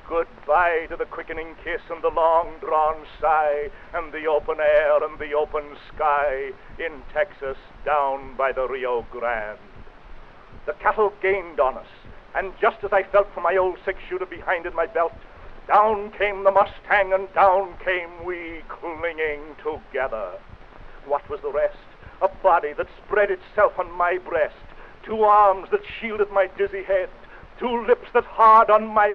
Goodbye to the quickening kiss and the long-drawn sigh, and the open air and the open sky in Texas down by the Rio Grande. The cattle gained on us, and just as I felt for my old six-shooter behind in my belt, down came the Mustang and down came we, clinging together. What was the rest? A body that spread itself on my breast, two arms that shielded my dizzy head, two lips that hard on my